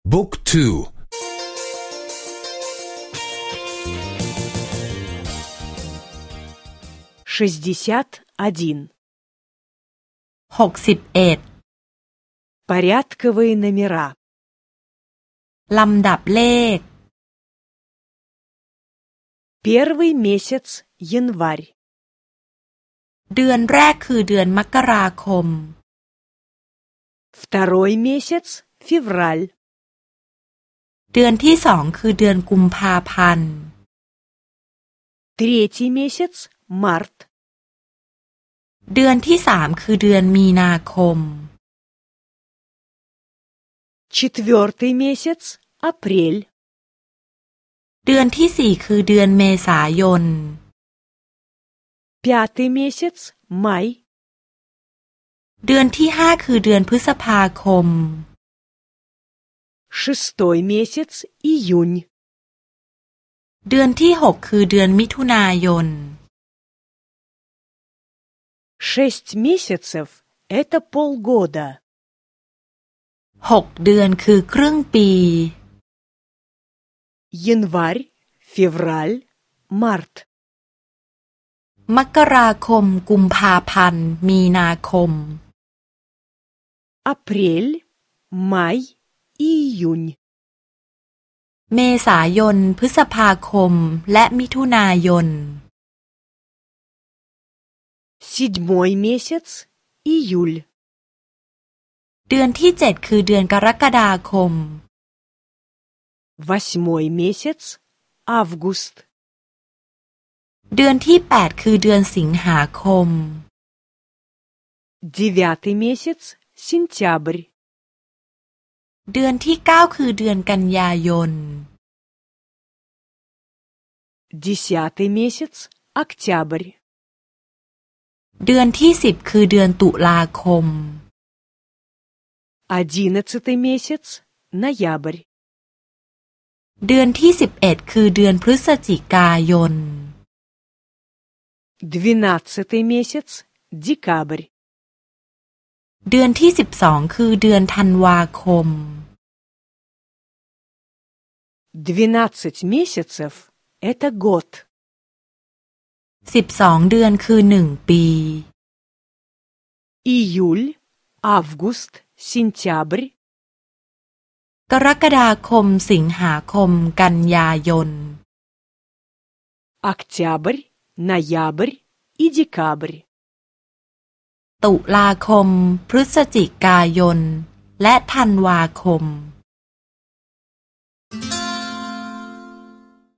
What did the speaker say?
บุ๊กทู 61 61 Порядковые номера ลำดับเลข Первый месяц январь เดือนแรกคือเดือนมกราคม Второй месяц февраль เดือนที่สองคือเดือนกุมภาพันธ์ Третий месяц март เดือนที่สามคือเดือนมีนาคม Четвертый месяц апрель เดือนที่สี่คือเดือนเมษายน Пятый месяц май เดือนที่ห้าคือเดือนพฤษภาคม Шестой месяц июнь เดือนที่หกคือเดือนมิถุนายน 6 месяцев – это полгода หกเดือนคือครึ่งปี Январь, февраль, март มกราคมกุมภาพันธ์มีนาคม Апрель, май, июнь เมษายนพฤษภาคมและมิถุนายน Седьмой месяц июль เดือนที่เจ็ดคือเดือนกรกฎาคม Восьмой месяц август เดือนที่แปดคือเดือนสิงหาคม Девятый месяц сентябрь เดือนที่เก้าคือเดือนกันยายน Десятый месяц октябрь เดือนที่สิบคือเดือนตุลาคม Одиннадцатый месяц ноябрь เดือนที่11คือเดือนพฤศจิกายน Двенадцатый месяц декабрь เดือนที่12คือเดือนธันวาคม 12 месяцев – это год 12เดือนคือ1ปี Июль, август, сентябрь กรกฎาคมสิงหาคมกันยายน Октябрь, ноябрь и декабрь ตุลาคมพฤศจิกายนและธันวาคม